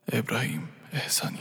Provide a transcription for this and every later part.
ابراهیم احسانی.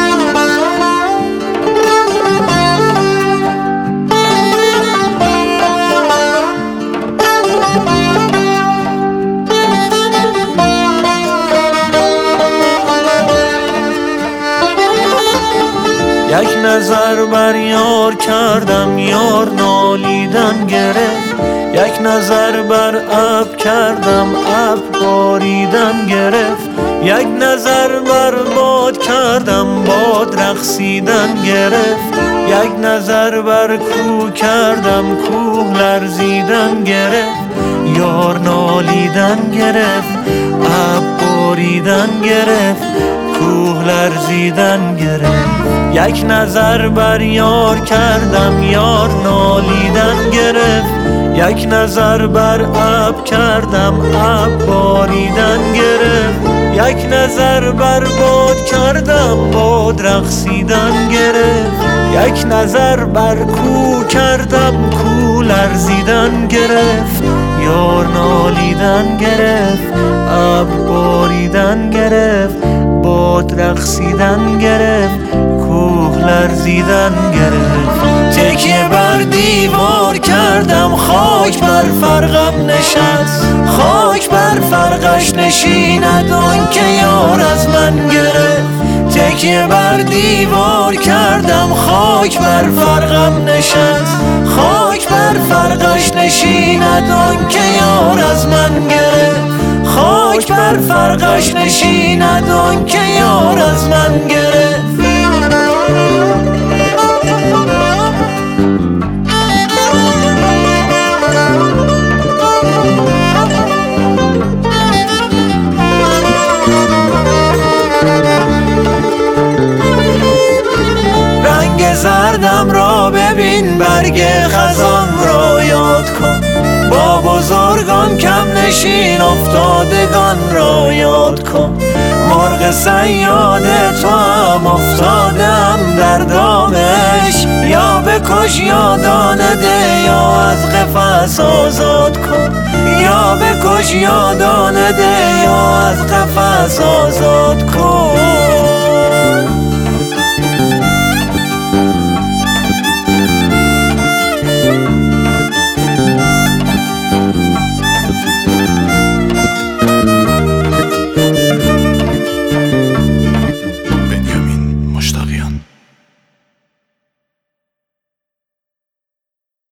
یک نظر بر یار کردم، یار نالیدن گرفت. یک نظر بر ابر کردم، ابر باریدن گرفت. یک نظر بر باد کردم، باد رقصیدن گرفت. یک نظر بر کوه کردم، کوه لرزیدن گرفت. یار نالیدن گرفت، ابر باریدن گرفت، کوه لرزیدن گرفت. یک نظر بر یار کردم، یار نالیدن گرفت. یک نظر بر ابر کردم، ابر باریدن گرفت. یک نظر بر باد کردم، باد رقصیدن گرفت. یک نظر بر کوه کردم، کوه لرزیدن گرفت. یار نالیدن گرفت، ابر باریدن گرفت، باد رقصیدن گرفت، کوه لرزیدن گرفت. تکیه بر دیوار کردم، خاک بر فرقم نشست. خاک بر فرقش نشیند آن که یار از من گرفت. تکیه بر دیوار کردم، خاک بر فرقم نشست. خاک بر فرقش نشیند آن که یار از من گرفت. خاک بر فرقش نشیند آن که یار از من گرفت. رنگ زردم را ببین، برگ خزان را یاد کن. با بزرگان کم نشین، افتادگان را یاد کن. مرغ صیاد تو هم افتادم در دامش. یا بکش یا دانه ده، یا از قفس آزاد کن. یا بکش یا دانه ده، یا از قفس آزاد کن.